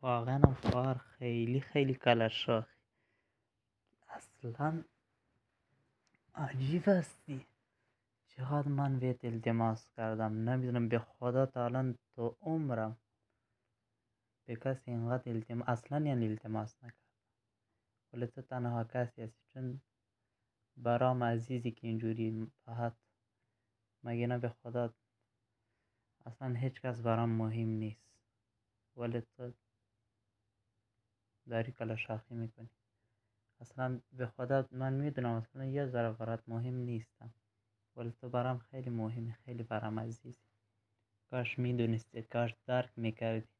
واقعا هم خواهر خیلی خیلی کلش اصلا عجیب هستی. چقدر من بهت التماس کردم، نمیدونم به خدا تا الان تو عمرم به کسی اینقدر اصلا یعنی التماس نکرد. ولی تو تنها کسی هستی، چون برام عزیزی که اینجوری فقط مگه نه به خدا اصلا هیچ کس برام مهم نیست، ولی تو داری کلاشاخی میکنی. اصلا به خدا من میدونم اصلا یه ذره برات مهم نیستم، ولی تو برام خیلی مهمی، خیلی برام عزیزی. کاش میدونستی، کاش درک میکردی.